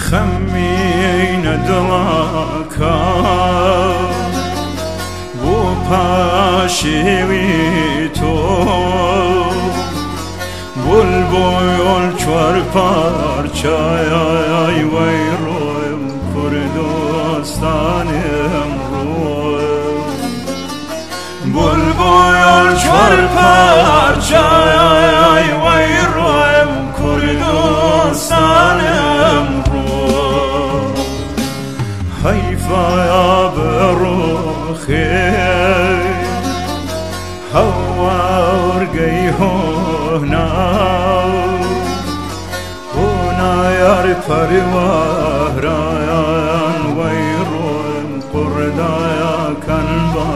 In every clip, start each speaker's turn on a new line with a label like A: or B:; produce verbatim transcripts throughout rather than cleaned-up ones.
A: خمین دلکا بو پاشیوی تو بلبل چوار پارچای وی رویم کردستانم رویم بلبل چوار پارچای وی رویم کردستانم حیفا بروخی هوار هونا هونا یار پرواران ویروم قردایا کن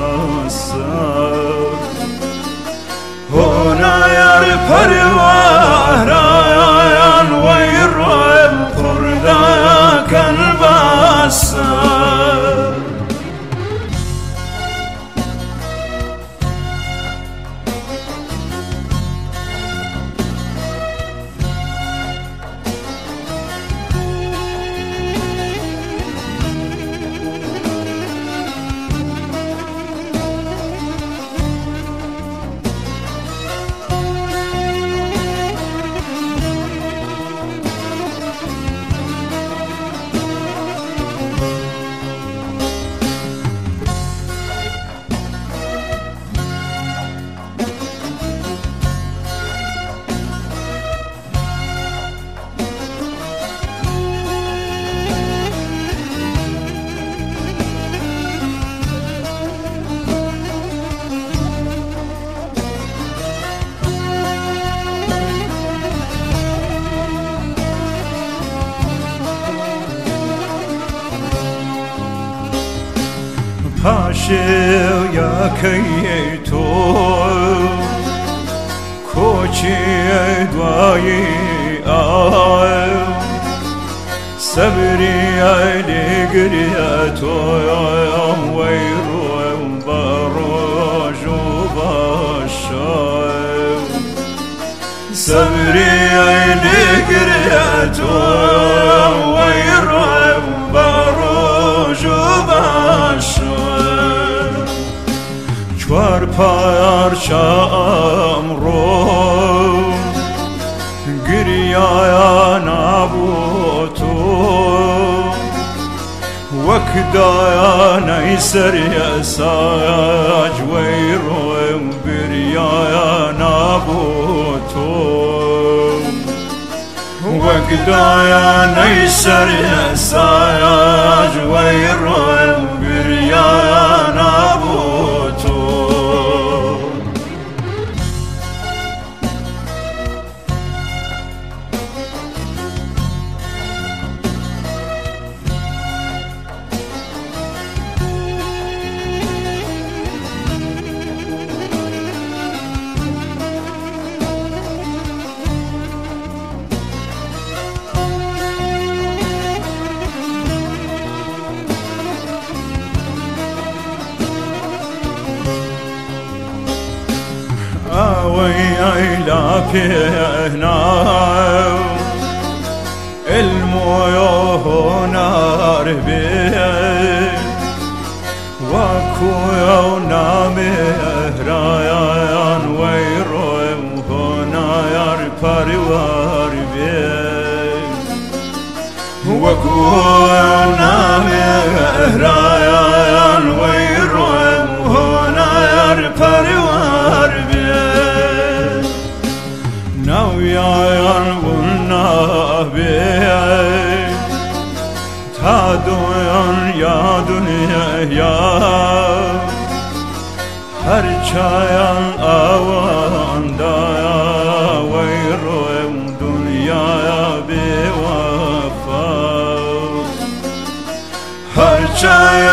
A: باسر هونا یار پرواران ویروم قردایا کن باسر پاشیو یکی تو کوچی دوایی آی صبری دیگری تو وی رویم باروش و باشای صبری دیگری تو وی رویم باروش و باشای چوار پارچام رو گریایا نابو تو وکدایا نیسر یساج وی رویم گریایا نابو تو وکدایا نیسر یساج وی رویم گریایا نابو ويلا فينا المويه نار بيه وكويا ونامي رايان ويروم هنا يار پروار بيه وكويا ونامي رايان ويروم هنا يار پروار بيه نویان ونا بيه تا دویان یا دنیا یا هر چایان آوان دایا وی رویم دنیا بی وفا هر چایان